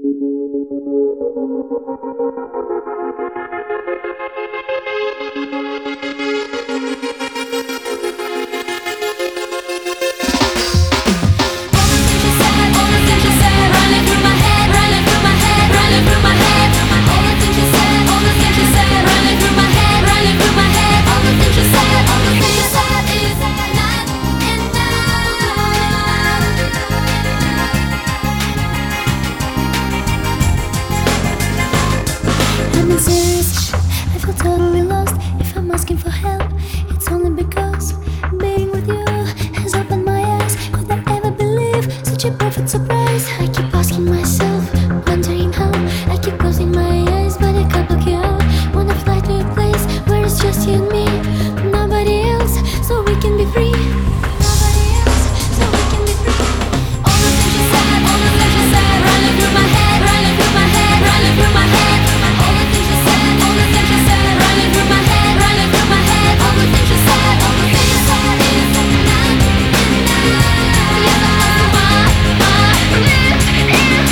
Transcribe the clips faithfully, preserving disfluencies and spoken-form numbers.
I'm serious, I feel totally lost. If I'm asking for help, it's only because being with you has opened my eyes. Could I ever believe such a perfect surprise? I keep asking myself, wondering how. I keep closing my eyes, but I can't block you out. Wanna fly to a place where it's just you and me, nobody else, so we can be free. Nobody else, so we can be free. All the things you said, all the things you said, running through my head, running through my head, running through my head. All the things you said, all the things you said, running through my head, running through my head. All the things you said, all the things you said is enough, enough. Yes, I know my, my lips is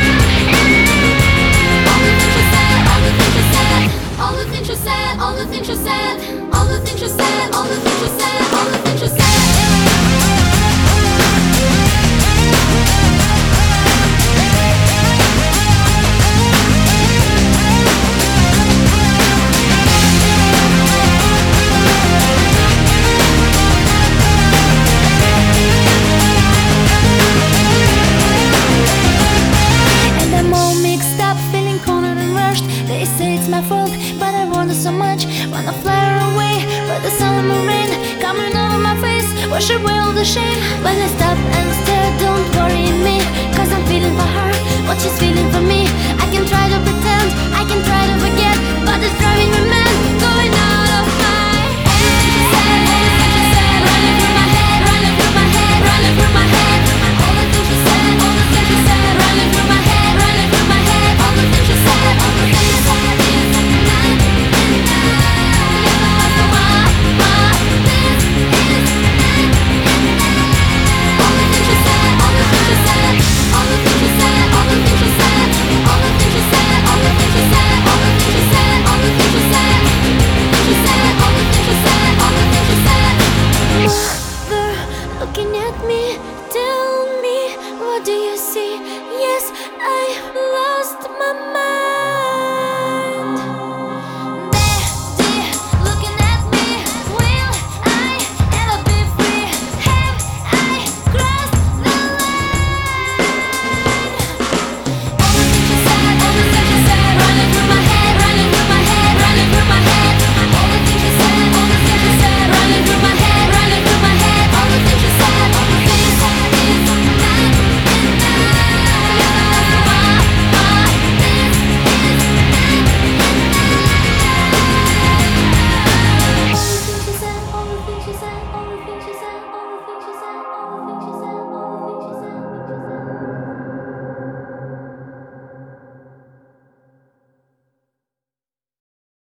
all the things you said, all the things you said, all the things you said, all the things you said, all the things you said, all the things you said, all the things you said. They say it's my fault, but I want it so much. Wanna fly away, but the sun and the rain coming over my face, wash away all the shame. But I stop and stare, don't worry me, cause I'm feeling for her.